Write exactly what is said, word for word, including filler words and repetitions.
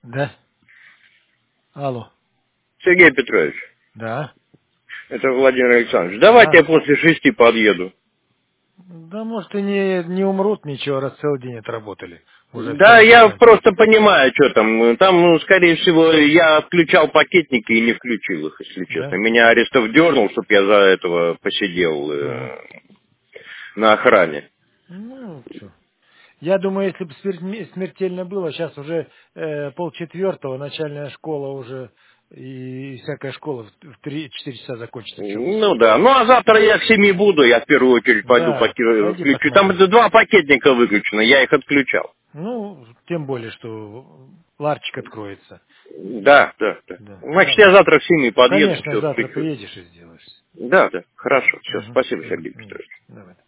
Да. Алло. Сергей Петрович, Да. это Владимир Александрович. Давайте А. я после шести подъеду. Да, может, и не, не умрут ничего, раз целый день отработали. Уже Да, второй я день. просто понимаю, что там. Там, ну, скорее всего, я включал пакетники и не включил их, если честно. Да? Меня Арестов дернул, чтобы я за этого посидел Угу. э, на охране. Ну, что. Я думаю, если бы смер- смертельно было, сейчас уже э, полчетвертого, начальная школа уже, и всякая школа в в три-четыре часа закончится. Что вы? Ну да. Ну а завтра я к семи буду, я в первую очередь пойду Да, поки- пойди включу. Там посмотри. два пакетника выключено, я их отключал. Ну, тем более, что ларчик откроется. Да, да, да. Да, Значит, я давай. завтра в семь подъеду, Конечно, все завтра включу. приедешь и сделаешь. Да, да, хорошо. Все, Угу, спасибо, угу, Сергей угу. Петрович. Давай.